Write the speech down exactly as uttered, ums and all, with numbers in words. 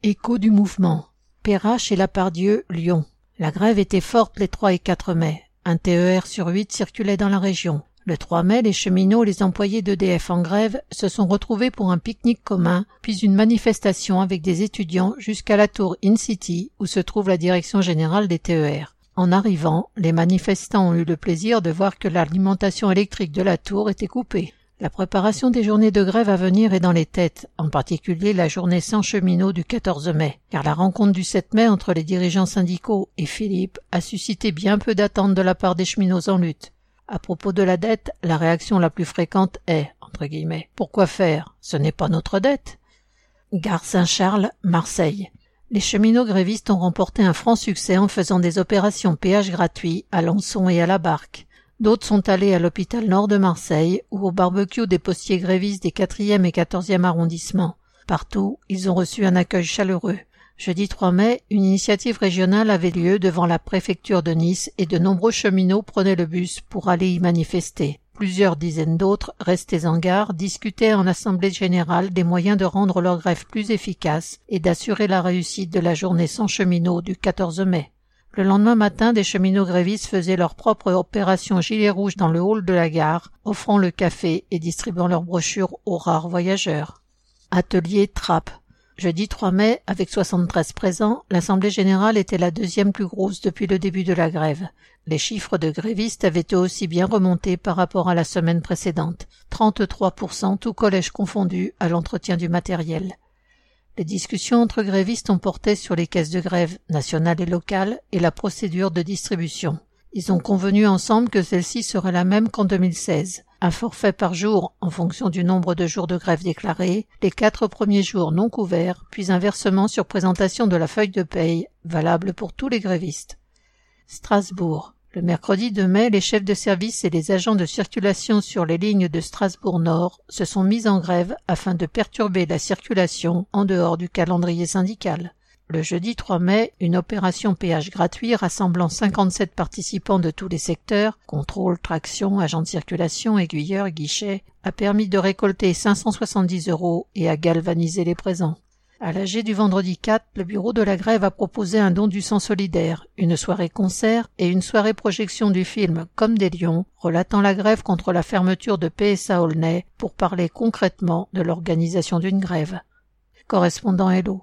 Écho du mouvement. Perrache et Lapardieu, Lyon. La grève était forte les trois et quatre mai. Un T E R sur huit circulait dans la région. Le trois mai, les cheminots et les employés d'E D F en grève se sont retrouvés pour un pique-nique commun, puis une manifestation avec des étudiants jusqu'à la tour In-City où se trouve la direction générale des T E R. En arrivant, les manifestants ont eu le plaisir de voir que l'alimentation électrique de la tour était coupée. La préparation des journées de grève à venir est dans les têtes, en particulier la journée sans cheminots du quatorze mai, car la rencontre du sept mai entre les dirigeants syndicaux et Philippe a suscité bien peu d'attentes de la part des cheminots en lutte. À propos de la dette, la réaction la plus fréquente est, entre guillemets, « Pourquoi faire? Ce n'est pas notre dette ». Gare Saint-Charles, Marseille. Les cheminots grévistes ont remporté un franc succès en faisant des opérations péage gratuits à Lançon et à la Barque. D'autres sont allés à l'hôpital Nord de Marseille ou au barbecue des postiers grévistes des quatrième et quatorzième arrondissements. Partout, ils ont reçu un accueil chaleureux. Jeudi trois mai, une initiative régionale avait lieu devant la préfecture de Nice et de nombreux cheminots prenaient le bus pour aller y manifester. Plusieurs dizaines d'autres, restés en gare, discutaient en assemblée générale des moyens de rendre leur grève plus efficace et d'assurer la réussite de la journée sans cheminots du quatorze mai. Le lendemain matin, des cheminots grévistes faisaient leur propre opération gilet rouge dans le hall de la gare, offrant le café et distribuant leurs brochures aux rares voyageurs. Atelier Trappe. Jeudi trois mai, avec soixante-treize présents, l'Assemblée générale était la deuxième plus grosse depuis le début de la grève. Les chiffres de grévistes avaient eux aussi bien remonté par rapport à la semaine précédente, trente-trois pour cent tout collège confondu à l'entretien du matériel. Les discussions entre grévistes ont porté sur les caisses de grève, nationales et locales, et la procédure de distribution. Ils ont convenu ensemble que celle-ci serait la même qu'en deux mille seize. Un forfait par jour en fonction du nombre de jours de grève déclarés, les quatre premiers jours non couverts, puis un versement sur présentation de la feuille de paye, valable pour tous les grévistes. Strasbourg. Le mercredi deux mai, les chefs de service et les agents de circulation sur les lignes de Strasbourg-Nord se sont mis en grève afin de perturber la circulation en dehors du calendrier syndical. Le jeudi trois mai, une opération péage gratuit rassemblant cinquante-sept participants de tous les secteurs, contrôle, traction, agents de circulation, aiguilleurs, guichets, a permis de récolter cinq cent soixante-dix euros et a galvanisé les présents. À l'A G du vendredi quatre, le bureau de la grève a proposé un don du sang solidaire, une soirée concert et une soirée projection du film Comme des lions, relatant la grève contre la fermeture de P S A Aulnay pour parler concrètement de l'organisation d'une grève. Correspondant Hello.